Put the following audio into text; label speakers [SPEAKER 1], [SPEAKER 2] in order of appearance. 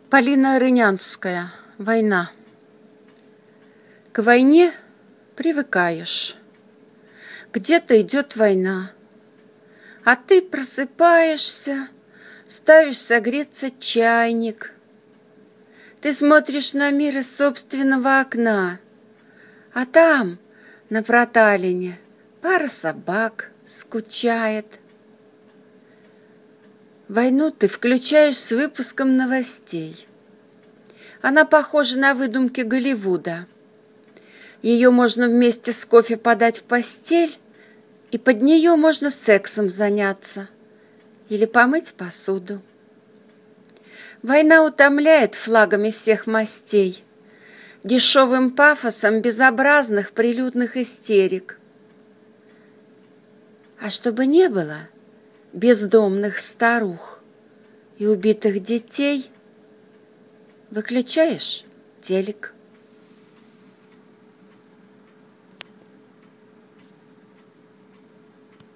[SPEAKER 1] Полина Рынянская. Война. К войне привыкаешь. Где-то идет война, а ты просыпаешься, ставишь согреться чайник. Ты смотришь на мир из собственного окна, а там, на проталине, пара собак скучает. Войну ты включаешь с выпуском новостей. Она похожа на выдумки Голливуда. Ее можно вместе с кофе подать в постель, и под нее можно сексом заняться или помыть посуду. Война утомляет флагами всех мастей, дешевым пафосом безобразных прилюдных истерик. А чтобы не было бездомных старух и убитых детей, выключаешь телек.